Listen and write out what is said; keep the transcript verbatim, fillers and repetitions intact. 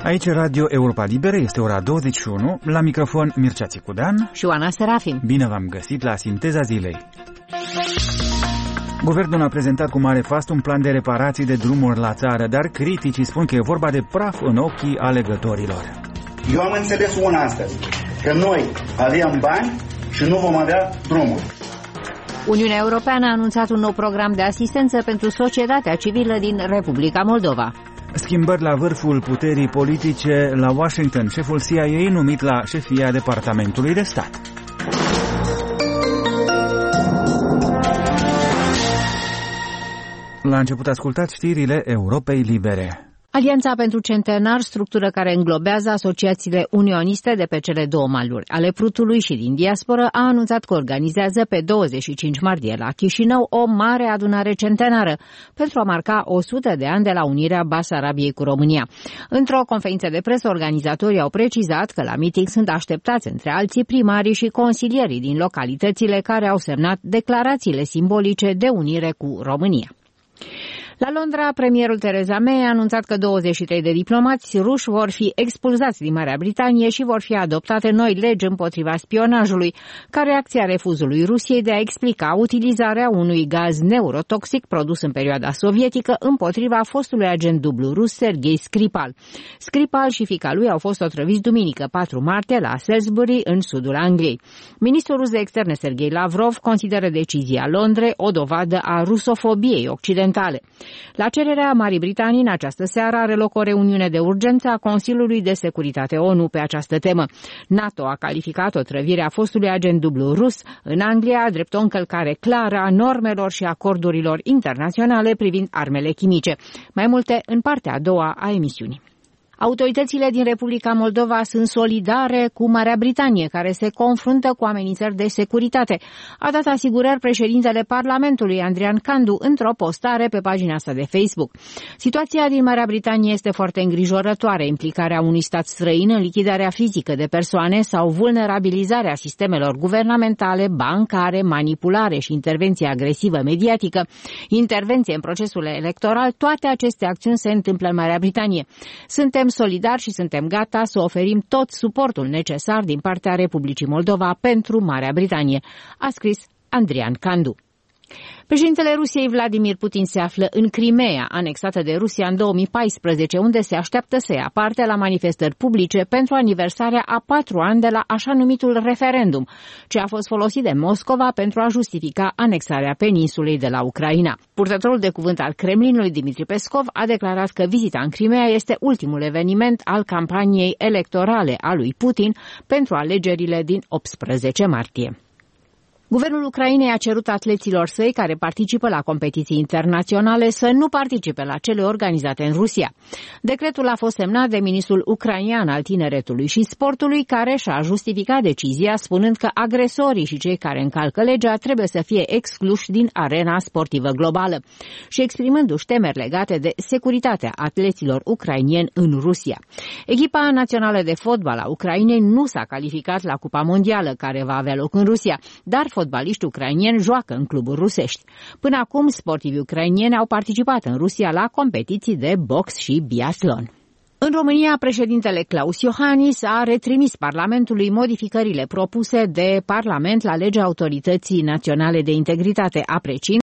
Aici Radio Europa Liberă, este ora douăzeci și unu, la microfon Mircea Țicudean și Oana Serafim. Bine v-am găsit la Sinteza Zilei. Guvernul a prezentat cu mare fast un plan de reparații de drumuri la țară, dar criticii spun că e vorba de praf în ochii alegătorilor. Eu am înțeles una astăzi, că noi avem bani și nu vom avea drumuri. Uniunea Europeană a anunțat un nou program de asistență pentru societatea civilă din Republica Moldova. Schimbări la vârful puterii politice la Washington, șeful C I A numit la șefia Departamentului de Stat. La început ascultați știrile Europei Libere. Alianța pentru Centenar, structură care înglobează asociațiile unioniste de pe cele două maluri ale Prutului și din diasporă, a anunțat că organizează pe douăzeci și cinci martie la Chișinău o mare adunare centenară pentru a marca o sută de ani de la unirea Basarabiei cu România. Într-o conferință de presă, organizatorii au precizat că la meeting sunt așteptați între alții primarii și consilierii din localitățile care au semnat declarațiile simbolice de unire cu România. La Londra, premierul Theresa May a anunțat că douăzeci și trei de diplomați ruși vor fi expulzați din Marea Britanie și vor fi adoptate noi legi împotriva spionajului, ca reacție a refuzului Rusiei de a explica utilizarea unui gaz neurotoxic produs în perioada sovietică împotriva fostului agent dublu rus Sergei Skripal. Skripal și fiica lui au fost otrăviți duminică patru martie la Salisbury, în sudul Angliei. Ministrul rus de externe Sergei Lavrov consideră decizia Londrei o dovadă a rusofobiei occidentale. La cererea Marii Britanii, în această seară are loc o reuniune de urgență a Consiliului de Securitate O N U pe această temă. NATO a calificat otrăvirea fostului agent dublu rus în Anglia drept o încălcare clară a normelor și acordurilor internaționale privind armele chimice. Mai multe în partea a doua a emisiunii. Autoritățile din Republica Moldova sunt solidare cu Marea Britanie, care se confruntă cu amenințări de securitate. A dat asigurări președintele Parlamentului, Andrian Candu, într-o postare pe pagina sa de Facebook. Situația din Marea Britanie este foarte îngrijorătoare. Implicarea unui stat străin în lichidarea fizică de persoane sau vulnerabilizarea sistemelor guvernamentale, bancare, manipulare și intervenție agresivă mediatică, intervenție în procesul electoral, toate aceste acțiuni se întâmplă în Marea Britanie. Suntem solidari și suntem gata să oferim tot suportul necesar din partea Republicii Moldova pentru Marea Britanie, a scris Andrian Candu. Președintele Rusiei Vladimir Putin se află în Crimea, anexată de Rusia în două mii paisprezece, unde se așteaptă să ia parte la manifestări publice pentru aniversarea a patru ani de la așa numitul referendum, ce a fost folosit de Moscova pentru a justifica anexarea peninsulei de la Ucraina. Purtătorul de cuvânt al Kremlinului, Dmitri Peskov, a declarat că vizita în Crimea este ultimul eveniment al campaniei electorale a lui Putin pentru alegerile din optsprezece martie. Guvernul Ucrainei a cerut atleților săi care participă la competiții internaționale să nu participe la cele organizate în Rusia. Decretul a fost semnat de ministrul ucrainean al tineretului și sportului, care și-a justificat decizia spunând că agresorii și cei care încalcă legea trebuie să fie excluși din arena sportivă globală și exprimându-și temeri legate de securitatea atleților ucrainieni în Rusia. Echipa națională de fotbal a Ucrainei nu s-a calificat la Cupa Mondială, care va avea loc în Rusia, dar fotbaliști ucrainieni joacă în cluburi rusești. Până acum, sportivii ucrainieni au participat în Rusia la competiții de box și biatlon. În România, președintele Claus Iohannis a retrimis Parlamentului modificările propuse de Parlament la legea Autorității Naționale de Integritate, apreciind